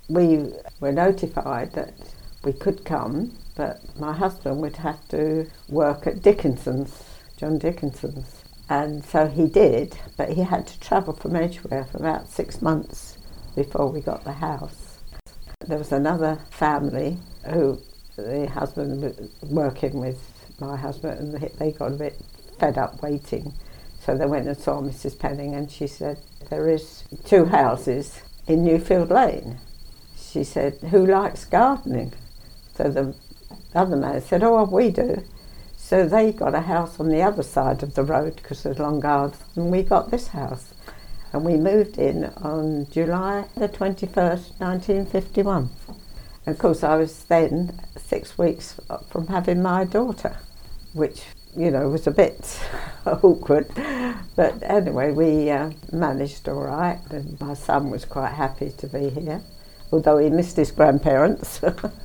We were notified that we could come, but my husband would have to work at Dickinson's, John Dickinson's. And so he did, but he had to travel from Edgware for about 6 months before we got the house. There was another family who the husband was working with my husband, and they got a bit fed up waiting. So they went and saw Mrs. Penning, and she said, there is 2 houses in Newfield Lane. She said, who likes gardening? So the other man said, oh, well, we do. So they got a house on the other side of the road because there's long gardens, and we got this house. And we moved in on July the 21st, 1951. And of course, I was then 6 weeks from having my daughter, which, you know, was a bit awkward. But anyway, we managed all right, and my son was quite happy to be here, although he missed his grandparents.